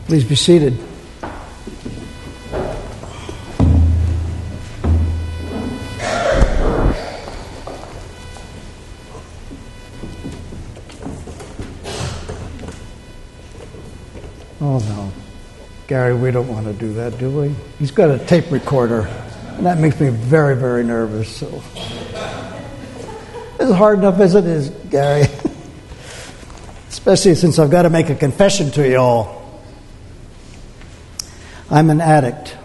Please be seated. Oh no, Gary, we don't want to do that, do we? He's got a tape recorder, and that makes me very, very nervous. So, it's hard enough as it is, Gary. Especially since I've got to make a confession to you all. I'm an addict.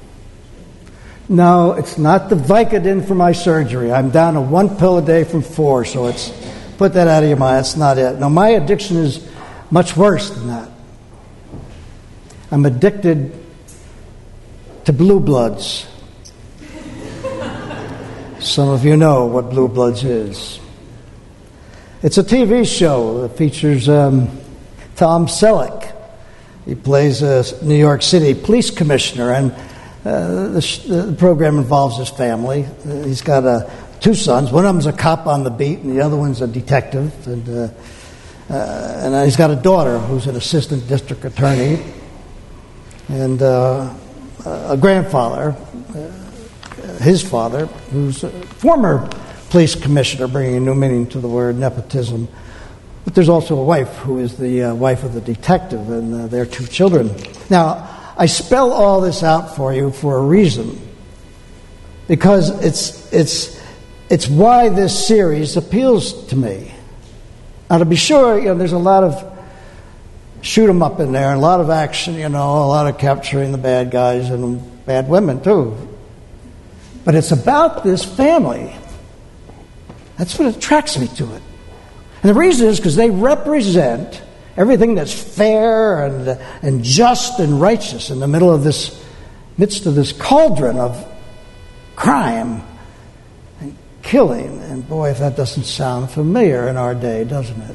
No, it's not the Vicodin for my surgery. I'm down to 1 pill a day from 4, so it's put that out of your mind. That's not it. No, my addiction is much worse than that. I'm addicted to Blue Bloods. Some of you know what Blue Bloods is. It's a TV show that features Tom Selleck. He plays a New York City police commissioner, and the program involves his family. He's got 2 sons. One of them's a cop on the beat, and the other one's a detective. And he's got a daughter who's an assistant district attorney, and a grandfather, his father, who's a former police commissioner, bringing a new meaning to the word nepotism. But there's also a wife who is the wife of the detective, and their 2 children. Now, I spell all this out for you for a reason, because it's why this series appeals to me. Now, to be sure, there's a lot of shoot 'em up in there, and a lot of action, a lot of capturing the bad guys and bad women too. But it's about this family. That's what attracts me to it. And the reason is because they represent everything that's fair and just and righteous in the midst of this cauldron of crime and killing. And boy, if that doesn't sound familiar in our day, doesn't it?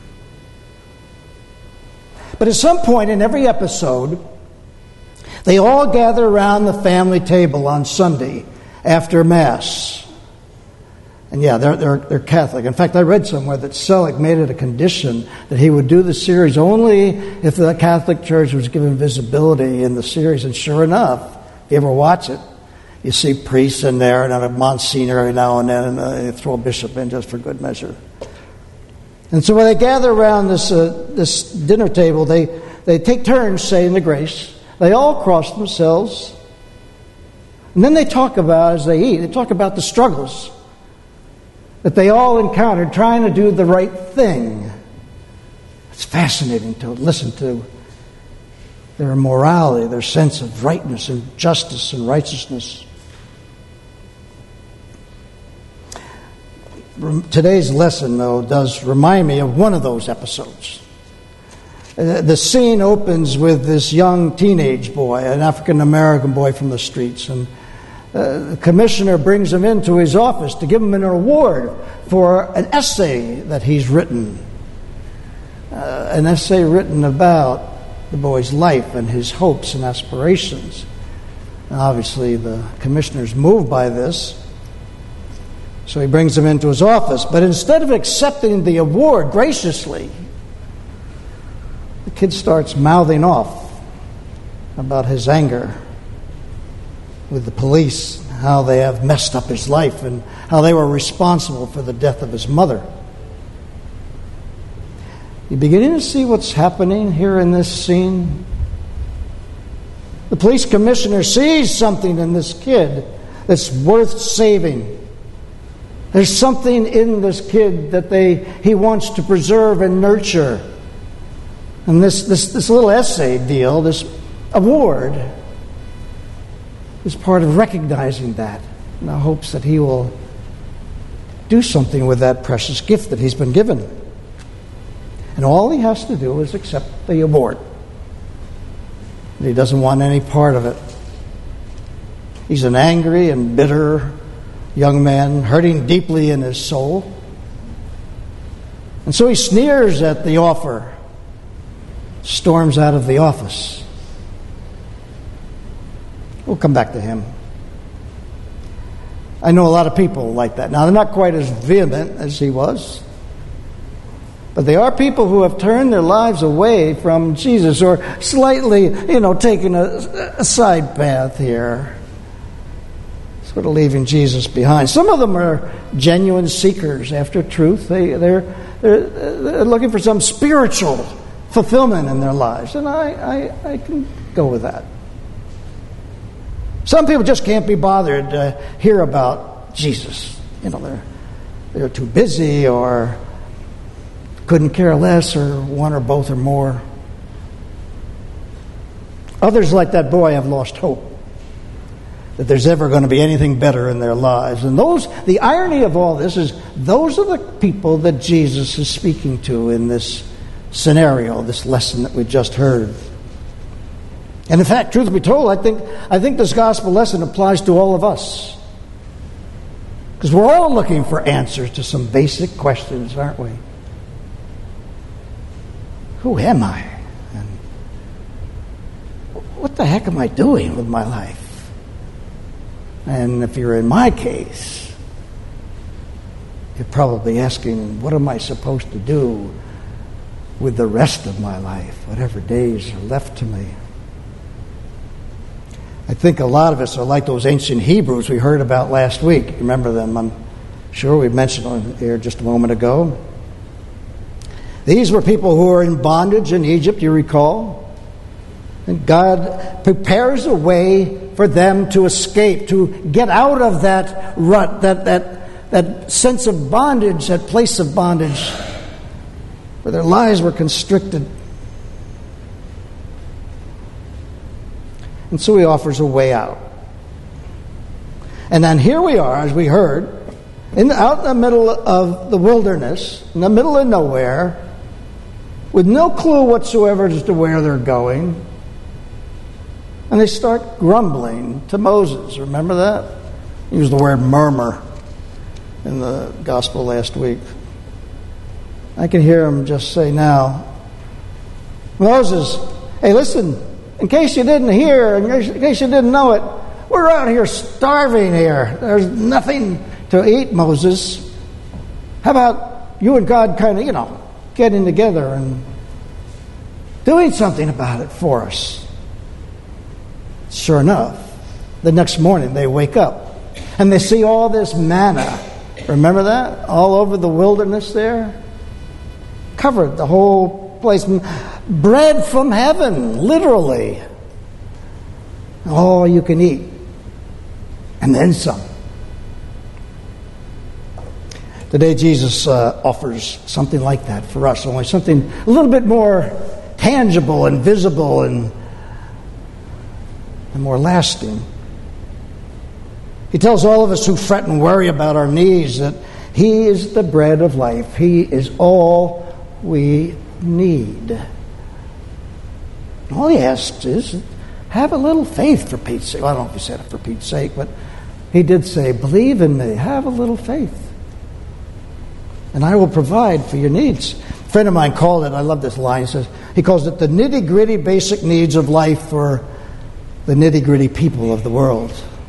But at some point in every episode, they all gather around the family table on Sunday after Mass. And yeah, they're Catholic. In fact, I read somewhere that Selleck made it a condition that he would do the series only if the Catholic Church was given visibility in the series. And sure enough, if you ever watch it, you see priests in there and a Monsignor every now and then, and they throw a bishop in just for good measure. And so when they gather around this dinner table, they take turns saying the grace. They all cross themselves. And then they talk about, as they eat, they talk about the struggles that they all encountered trying to do the right thing. It's fascinating to listen to their morality, their sense of rightness and justice and righteousness. Today's lesson, though, does remind me of one of those episodes. The scene opens with this young teenage boy, an African-American boy from the streets, and the commissioner brings him into his office to give him an award for an essay that he's written. An essay written about the boy's life and his hopes and aspirations. And obviously, the commissioner's moved by this, so he brings him into his office. But instead of accepting the award graciously, the kid starts mouthing off about his anger with the police, how they have messed up his life and how they were responsible for the death of his mother. You beginning to see what's happening here in this scene? The police commissioner sees something in this kid that's worth saving. There's something in this kid that he wants to preserve and nurture. And this little essay deal, this award, is part of recognizing that in the hopes that he will do something with that precious gift that he's been given. And all he has to do is accept the award. He doesn't want any part of it. He's an angry and bitter young man, hurting deeply in his soul. And so he sneers at the offer, storms out of the office. We'll come back to him. I know a lot of people like that. Now, they're not quite as vehement as he was. But they are people who have turned their lives away from Jesus, or slightly, taken a side path here, sort of leaving Jesus behind. Some of them are genuine seekers after truth. They're looking for some spiritual fulfillment in their lives, and I can go with that. Some people just can't be bothered to hear about Jesus. They're too busy, or couldn't care less, or one or both or more. Others, like that boy, have lost hope that there's ever going to be anything better in their lives. And the irony of all this is those are the people that Jesus is speaking to in this scenario, this lesson that we just heard. And in fact, truth be told, I think this gospel lesson applies to all of us. Because we're all looking for answers to some basic questions, aren't we? Who am I? And what the heck am I doing with my life? And if you're in my case, you're probably asking, what am I supposed to do with the rest of my life, whatever days are left to me? I think a lot of us are like those ancient Hebrews we heard about last week. Remember them? I'm sure we mentioned them here just a moment ago. These were people who were in bondage in Egypt, you recall. And God prepares a way for them to escape, to get out of that rut, that sense of bondage, that place of bondage where their lives were constricted. And so he offers a way out. And then here we are, as we heard, out in the middle of the wilderness, in the middle of nowhere, with no clue whatsoever as to where they're going. And they start grumbling to Moses. Remember that? He used the word murmur in the gospel last week. I can hear him just say now, Moses, hey, listen, in case you didn't hear, in case you didn't know it, we're out here starving here. There's nothing to eat, Moses. How about you and God kind of, getting together and doing something about it for us? Sure enough, the next morning they wake up and they see all this manna. Remember that? All over the wilderness there? Covered the whole place. Bread from heaven, literally. All you can eat. And then some. Today Jesus offers something like that for us, only something a little bit more tangible and visible and more lasting. He tells all of us who fret and worry about our needs that He is the bread of life. He is all we need. All He asks is, have a little faith, for Pete's sake. Well, I don't know if He said it for Pete's sake, but He did say, believe in me, have a little faith, and I will provide for your needs. A friend of mine called it, I love this line, he calls it the nitty-gritty basic needs of life for the nitty-gritty people of the world.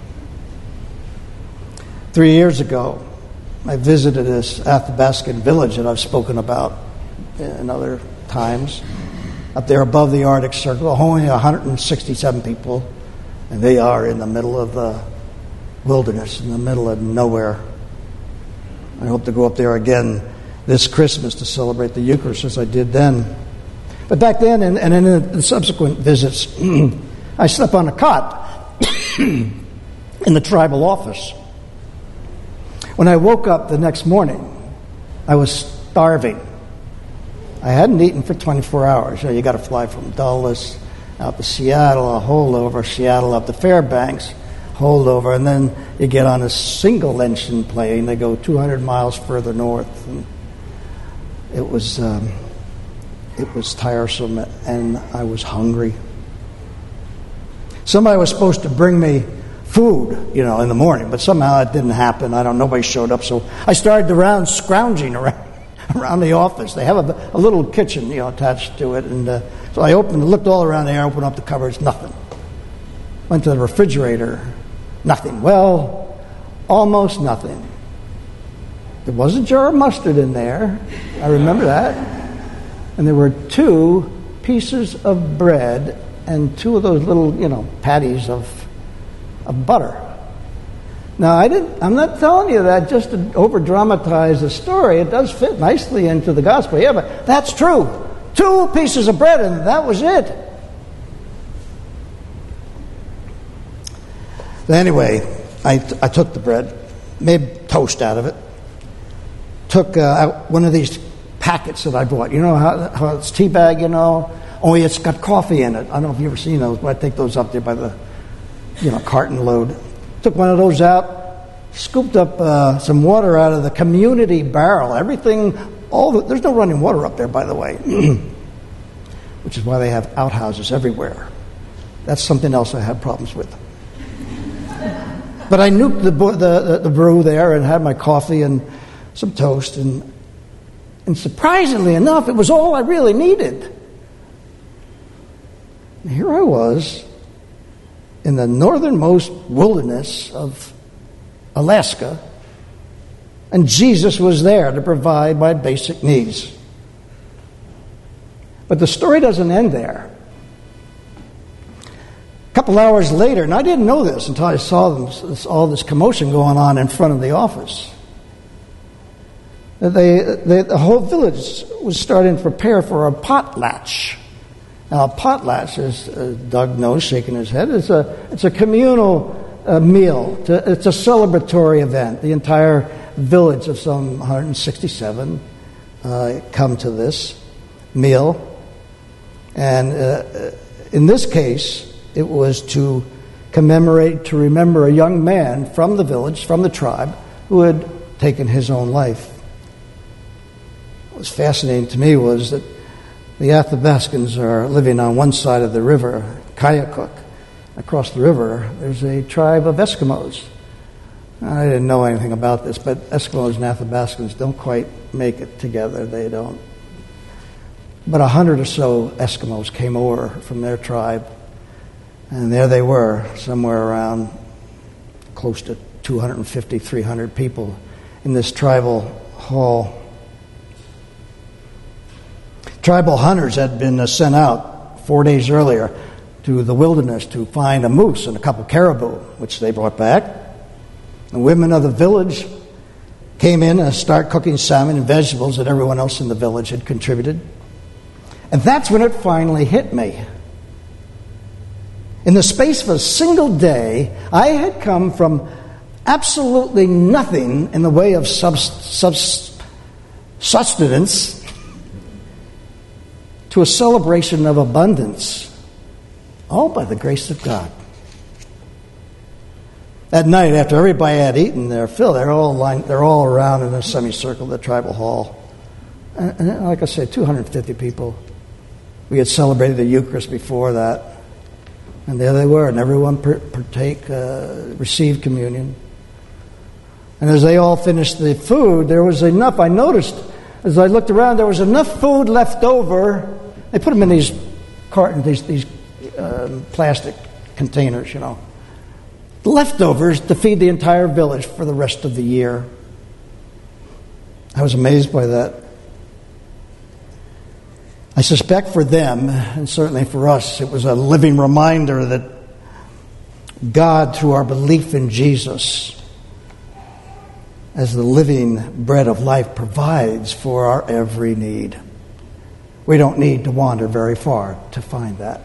3 years ago, I visited this Athabascan village that I've spoken about in other times, up there above the Arctic Circle, only 167 people, and they are in the middle of the wilderness, in the middle of nowhere. I hope to go up there again this Christmas to celebrate the Eucharist as I did then. But back then, and in the subsequent visits, I slept on a cot in the tribal office. When I woke up the next morning, I was starving. I hadn't eaten for 24 hours. You got to fly from Dulles out to Seattle, a holdover, Seattle up to Fairbanks, holdover, and then you get on a single engine plane. They go 200 miles further north. And it was tiresome, and I was hungry. Somebody was supposed to bring me food, in the morning, but somehow it didn't happen. Nobody showed up, so I started scrounging around the office. They have a little kitchen, attached to it, and so I looked all around there, opened up the cupboards, nothing. Went to the refrigerator, nothing. Well, almost nothing. There was a jar of mustard in there. I remember that. And there were 2 pieces of bread and 2 of those little, patties of butter. Now, I'm not telling you that just to over-dramatize the story. It does fit nicely into the gospel. Yeah, but that's true. 2 pieces of bread, and that was it. Anyway, I took the bread, made toast out of it, took out one of these packets that I bought. You know how it's tea bag, only it's got coffee in it. I don't know if you've ever seen those, but I take those up there by the, carton load. Took one of those out, scooped up some water out of the community barrel. There's no running water up there, by the way, which is why they have outhouses everywhere. That's something else I have problems with. But I nuked the brew there and had my coffee and some toast, and surprisingly enough, it was all I really needed. And here I was in the northernmost wilderness of Alaska, and Jesus was there to provide my basic needs. But the story doesn't end there. A couple hours later, and I didn't know this until I saw all this commotion going on in front of the office. The whole village was starting to prepare for a potlatch. Now, a potlatch, as Doug knows, shaking his head, it's a communal meal. It's a celebratory event. The entire village of some 167 come to this meal. And in this case, it was to remember a young man from the village, from the tribe, who had taken his own life. What was fascinating to me was that the Athabascans are living on one side of the river, Kayakuk. Across the river, there's a tribe of Eskimos. I didn't know anything about this, but Eskimos and Athabascans don't quite make it together. They don't. But 100 or so Eskimos came over from their tribe, and there they were, somewhere around close to 250, 300 people in this tribal hall. Tribal hunters had been sent out 4 days earlier to the wilderness to find a moose and a couple caribou, which they brought back. The women of the village came in and started cooking salmon and vegetables that everyone else in the village had contributed. And that's when it finally hit me. In the space of a single day, I had come from absolutely nothing in the way of sustenance to a celebration of abundance, all by the grace of God. At night, after everybody had eaten their fill, they're all around in a semicircle of the tribal hall. And like I said, 250 people. We had celebrated the Eucharist before that. And there they were, and everyone received communion. And as they all finished the food, there was enough. I noticed, as I looked around, there was enough food left over. They put them in these cartons, these plastic containers, leftovers to feed the entire village for the rest of the year. I was amazed by that. I suspect for them, and certainly for us, it was a living reminder that God, through our belief in Jesus as the living bread of life, provides for our every need. We don't need to wander very far to find that.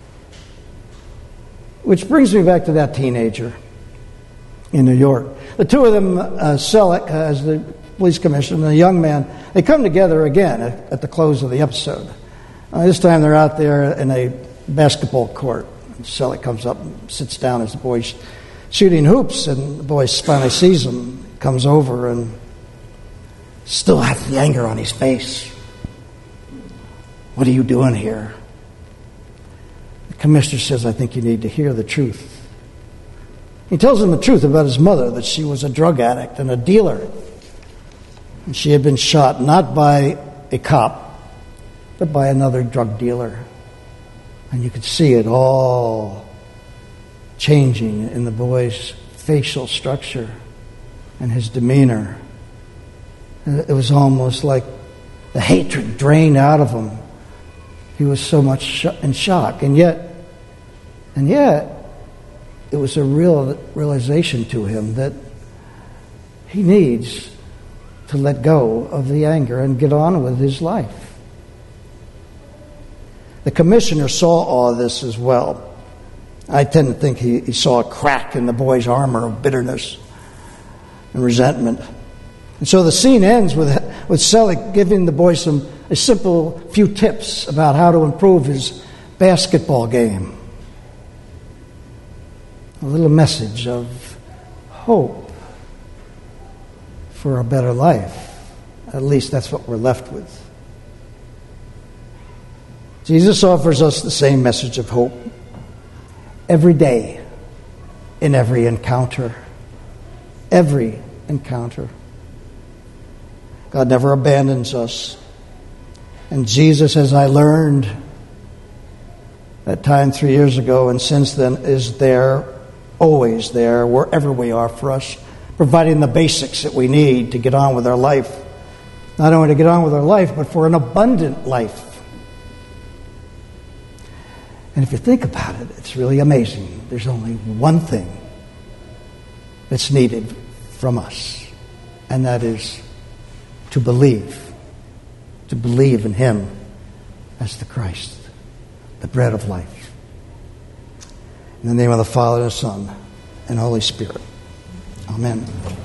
Which brings me back to that teenager in New York. The two of them, Selleck as the police commissioner and the young man, they come together again at the close of the episode. This time they're out there in a basketball court. Selleck comes up and sits down as the boy's shooting hoops, and the boy finally sees him, comes over, and still has the anger on his face. What are you doing here? The commissioner says, I think you need to hear the truth. He tells him the truth about his mother, that she was a drug addict and a dealer. And she had been shot not by a cop, but by another drug dealer. And you could see it all changing in the boy's facial structure and his demeanor. It was almost like the hatred drained out of him. He was so much in shock. And yet, it was a real realization to him that he needs to let go of the anger and get on with his life. The commissioner saw all this as well. I tend to think he saw a crack in the boy's armor of bitterness and resentment. And so the scene ends with Selig giving the boy a simple few tips about how to improve his basketball game. A little message of hope for a better life. At least that's what we're left with. Jesus offers us the same message of hope every day, in every encounter. Every encounter. God never abandons us. And Jesus, as I learned that time 3 years ago and since then, is there, always there, wherever we are for us, providing the basics that we need to get on with our life. Not only to get on with our life, but for an abundant life. And if you think about it, it's really amazing. There's only one thing that's needed from us, and that is to believe in Him as the Christ, the bread of life. In the name of the Father, and the Son, and Holy Spirit. Amen.